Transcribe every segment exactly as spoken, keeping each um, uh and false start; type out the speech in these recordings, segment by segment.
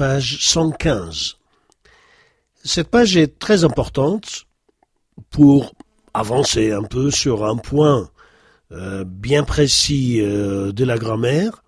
page cent quinze. Cette page est très importante pour avancer un peu sur un point euh, bien précis euh, de la grammaire.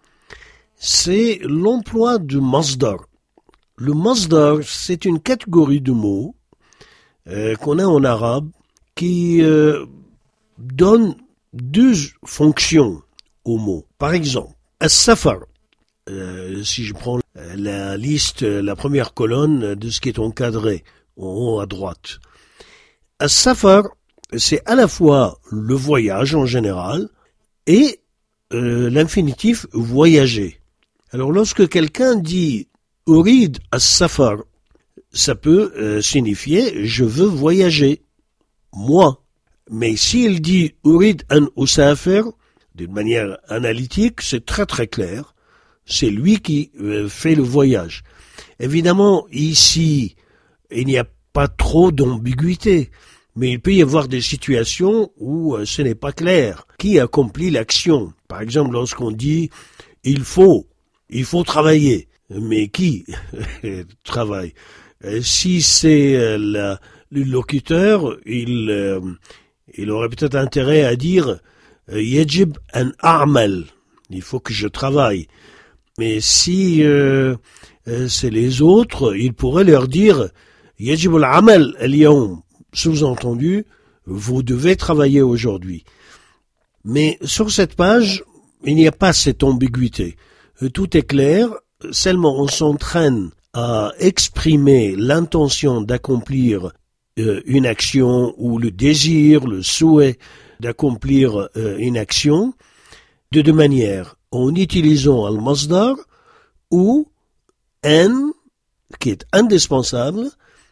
C'est l'emploi du masdar. Le masdar, c'est une catégorie de mots euh, qu'on a en arabe qui euh, donne deux fonctions aux mots. Par exemple, as-safar. Euh, si je prends la liste, la première colonne de ce qui est encadré en haut à droite. As-safar, c'est à la fois le voyage en général et euh, l'infinitif voyager. Alors lorsque quelqu'un dit « urid as-safar », ça peut euh, signifier « je veux voyager », moi. Mais s'il dit « urid an usafir », d'une manière analytique, c'est très très clair. C'est lui qui euh, fait le voyage. Évidemment, ici, il n'y a pas trop d'ambiguïté. Mais il peut y avoir des situations où euh, ce n'est pas clair. Qui accomplit l'action? Par exemple, lorsqu'on dit « il faut », il faut travailler. Mais qui travaille? euh, Si c'est euh, la, le locuteur, il, euh, il aurait peut-être intérêt à dire « yajib an a'mal », il faut que je travaille. Mais si euh, euh, c'est les autres, il pourrait leur dire « yajib al-amal al-yawm », sous-entendu, vous devez travailler aujourd'hui. Mais sur cette page, il n'y a pas cette ambiguïté. Tout est clair, seulement on s'entraîne à exprimer l'intention d'accomplir euh, une action ou le désir, le souhait d'accomplir euh, une action de deux manières, en utilisant le masdar ou an, qui est indispensable,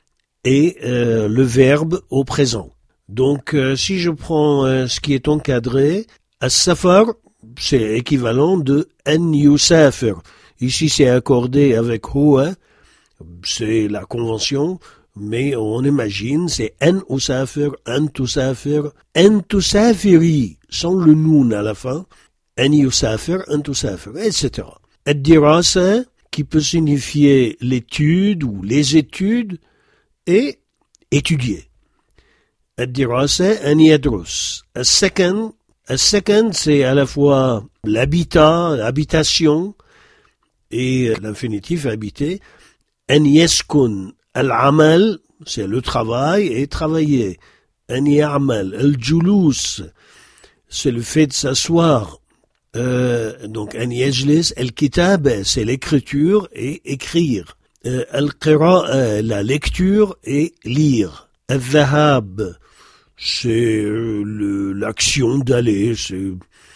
et euh, le verbe au présent. Donc, euh, si je prends euh, ce qui est encadré, as-safar, c'est équivalent de an yusafir. Ici, c'est accordé avec huwa, c'est la convention, mais on imagine, c'est an usafir, an tusafir, an tusafiri, sans le noun à la fin, an yusafir, an tusafir, et cetera. Ad-dirasa, qui peut signifier l'étude ou les études, et étudier. Ad-dirasa an yadrus. As-sakan, as-sakan, c'est à la fois l'habitat, l'habitation, et l'infinitif habiter. An yaskun, al-amal, c'est le travail et travailler. An ya'mal, al-julus, c'est le fait de s'asseoir. Euh, donc an yajlis, al-kitab, c'est l'écriture et écrire. Euh, al-qira'a, la lecture et lire. Al-dhahab, c'est euh, le, l'action d'aller. C'est...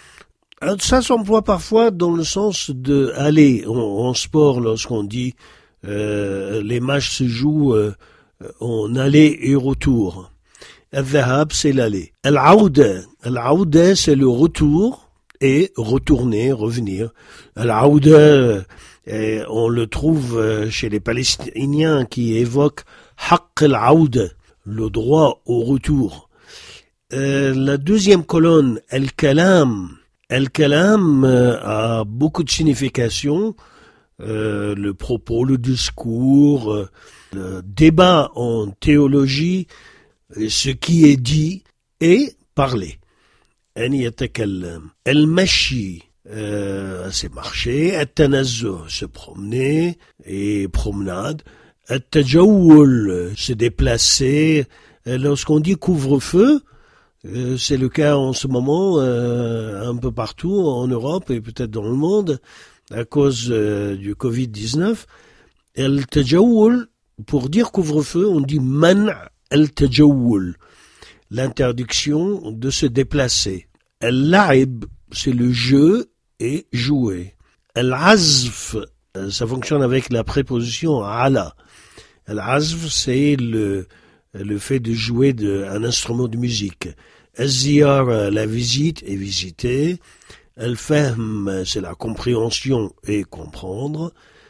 Ça s'emploie parfois dans le sens de aller en, en sport lorsqu'on dit euh, les matchs se jouent euh, en aller et retour. Al-dhahab, c'est l'aller. Al-aouda, al-aouda, c'est le retour et retourner, revenir. Al-aouda, et on le trouve chez les Palestiniens qui évoquent haqq al-aouda, le droit au retour. Euh, la deuxième colonne, al-kalam. Al-kalam euh, a beaucoup de significations. Euh, le propos, le discours, euh, le débat en théologie, ce qui est dit et parler. An yatakallam. Al-mashi. Euh, c'est marcher, at-tanazzuh, se promener et promenade, at-tajawwul, se déplacer. Lorsqu'on dit couvre-feu, euh, c'est le cas en ce moment euh, un peu partout en Europe et peut-être dans le monde à cause euh, du covid dix-neuf. Al-tajawwul, pour dire couvre-feu, on dit man al-tajawwul, l'interdiction de se déplacer. Al-la'ib, c'est le jeu et jouer. Al-azf, ça fonctionne avec la préposition ala. Al-azf, c'est le, le fait de jouer de, un instrument de musique. Al-ziyar, la visite et visiter. Al-fahm, c'est la compréhension et comprendre.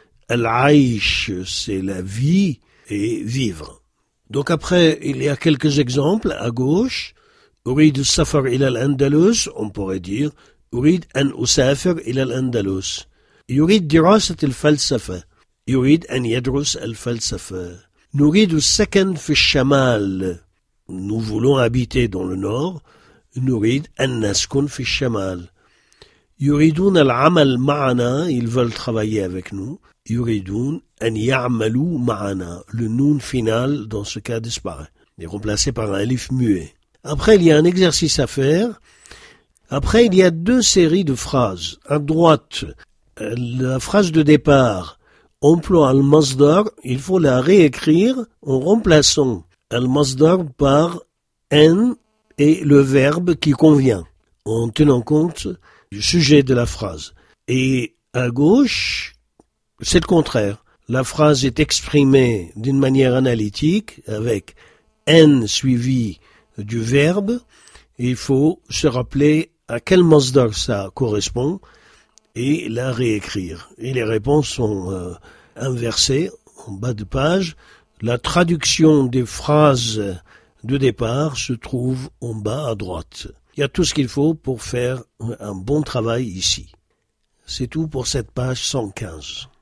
Al-aish, c'est la vie et vivre. Donc après, il y a quelques exemples à gauche. Urid as-safar ila al-Andalus, on pourrait dire أريد أن أسافر إلى الأندلس. يريد دراسة الفلسفة. يريد أن يدرس الفلسفة. نريد السكن في الشمال. Nous voulons habiter dans le nord. نريد أن نسكن في الشمال. يريدون العمل معنا. Ils veulent travailler avec nous. يريدون أن يعملوا معنا. Le noun final dans ce cas disparaît. Il est remplacé par un alif muet. Après, il y a un exercice à faire. Après, il y a deux séries de phrases. À droite, la phrase de départ emploie al-masdar. Il faut la réécrire en remplaçant al-masdar par n et le verbe qui convient, en tenant compte du sujet de la phrase. Et à gauche, c'est le contraire. La phrase est exprimée d'une manière analytique avec n suivi du verbe. Et il faut se rappeler à quel masdar ça correspond et la réécrire. Et les réponses sont euh, inversées en bas de page. La traduction des phrases de départ se trouve en bas à droite. Il y a tout ce qu'il faut pour faire un bon travail ici. C'est tout pour cette page cent quinze.